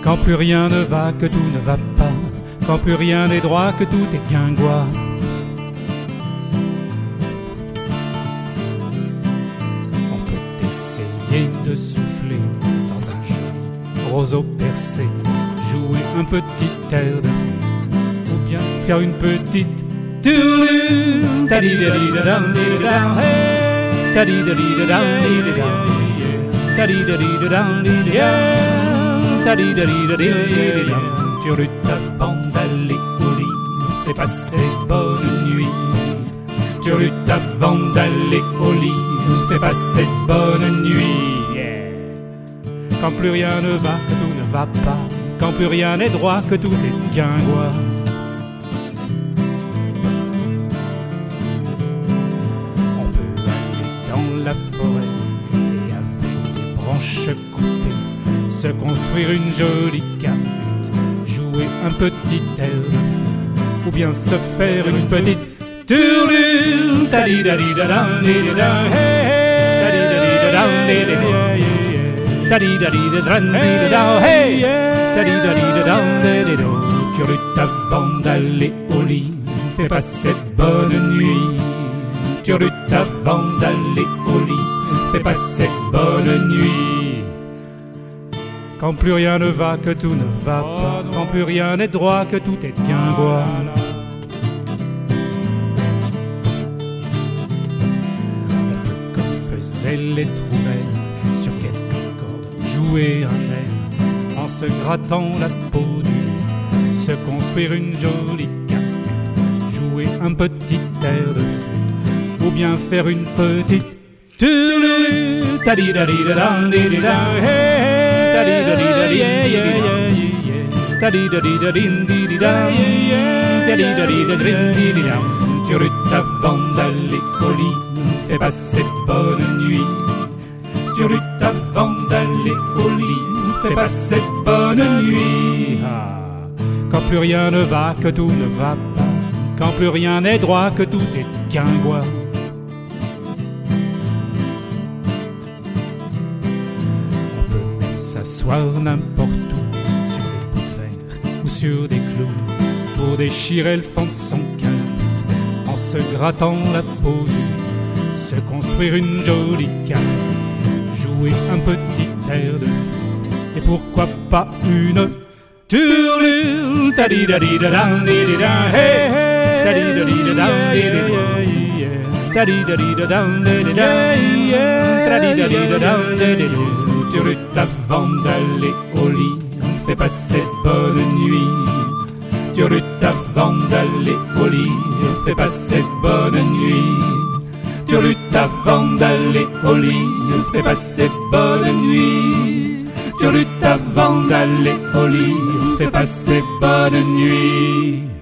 Quand plus rien ne va, que tout ne va pas, quand plus rien n'est droit, que tout est guingois. On peut essayer de souffler dans un joli roseau percé, jouer un petit air de flûte, ou bien faire une petite tourlure. Turlutte avant d'aller au lit, nous fait passer bonne nuit. Turlutte avant d'aller au lit, nous fait passer bonne nuit. Yeah. Quand plus rien ne va, que tout ne va pas, quand plus rien n'est droit, que tout est guingois. On peut aller dans la forêt et avec des branches coupées se construire une jolie carte, jouer un petit air de flûte, ou bien se faire une petite tourlure. Turlutte avant d'aller au lit, fais pas cette bonne nuit. Turlutte avant d'aller au lit, fais pas cette bonne nuit. Quand plus rien ne va, que tout ne va pas, quand plus rien n'est droit, que tout est guingois. Comme faisaient les trouvères sur quelques cordes, jouer un air en se grattant la peau du nez, se construire une jolie carte, jouer un petit air de flûte, ou bien faire une petite tourlure. Turlutte avant d'aller au lit, fais passer bonne nuit. Turlutte avant d'aller au lit, fais passer bonne nuit. Quand plus rien ne va, que tout ne va pas, quand plus rien n'est droit, que tout est guingois. S'asseoir n'importe où, sur des bouts de verre ou sur des clous, pour déchirer le fond de son cœur, en se grattant la peau du nez, se construire une jolie carte, jouer un petit air de flûte, et pourquoi pas une tourlure. Turlutte avant d'aller au lit, fais passer bonne nuit. Turlutte avant d'aller au lit, fais passer bonne nuit. Turlutte avant d'aller au lit, fais passer bonne nuit. Turlutte avant d'aller au lit, fais passer bonne nuit.